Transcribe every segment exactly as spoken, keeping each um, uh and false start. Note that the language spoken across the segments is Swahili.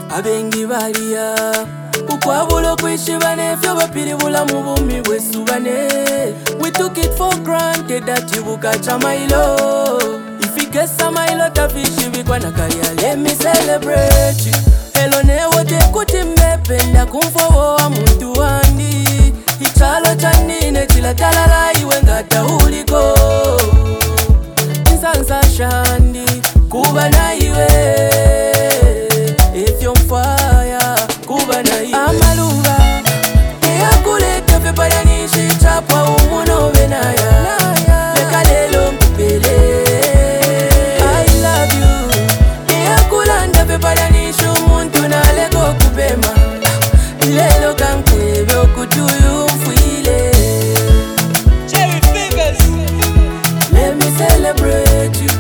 abengi balia ukwabulo kwishiba nefyo bapiribula mu bumi bwesubane. We took it for granted that you will catch a milo. If you get some milo tafishi bikwa na kalia, let me celebrate you. Hello ne wote kuti mbependa kumfowo wa muntu wandi. Ichalo chanine chila talala iwe ngata uliko. Insansa shandi kuba na iwe. If you're on fire kuba na iwe. Amaluba Eya kulete fepaya nishi chapa umuno venaya. Leka lelo mpupele I love you. Eya kulanda fepaya nishi umuntu na leko kupema. Lelo kankwebe okutuyu mfuile. Cherry fingers. Let me celebrate you.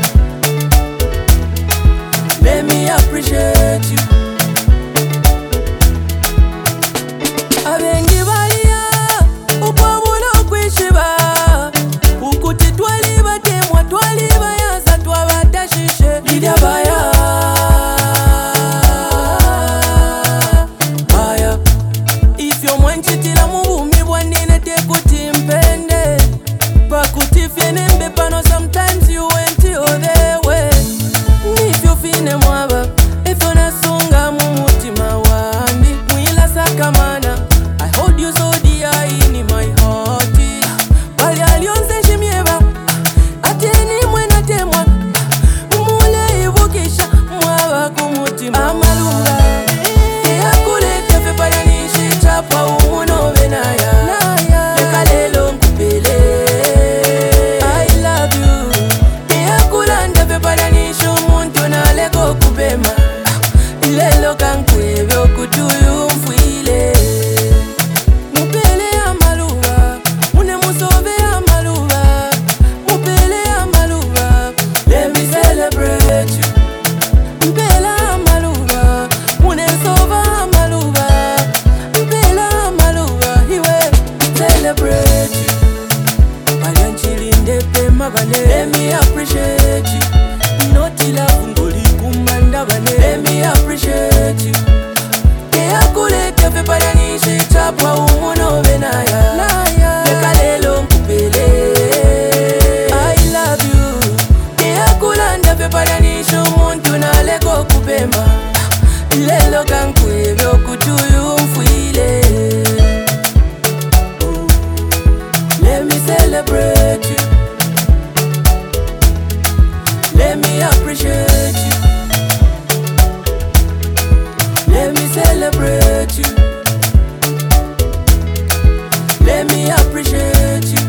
Let me appreciate you. Abengi balia ukwabulo kwishiba. Ukuti twaliba temwa twaliba yaza twabatashishe. Lidia baya baya. If yo mwenchitila mubumi bwanine tekuti mpende. Pakuti fiene mbepano sometimes you went your other way. If you fine mwaba if you nasunga mumutima wandi. Mwila sakamana I hold you so dear in my heart. Bali alionse shimieba ateni mwena temwa. Mule ibukisha mwaba kumutima. Amaluba Eya kulete fepaya nishi chapa umuno venaya. Leka lelo mpupele I love you. Eya kulanda fepaya nishi umuntu na leko kupema. Lelo kankwebe okutuyu mfuile. Mupele amaluba mune musobe amaluba. Mupele amaluba let me celebrate you. Mpela amaluba mune sova amaluba. Mpela amaluba iwe celebrate you. Bayanchilinde pema bane let me appreciate you. Notila kungoli kumanda bane let me appreciate you. Eya kulete fepaya nishi chapa umuno venaya. Leka lelo mpupele I love you. Eya kulanda fepaya nishi umuntu na leko kupema. Lelo kankwebe okutuyu mfuile. Oh, let me celebrate you. Let me appreciate you. Let me celebrate you. Let me appreciate you.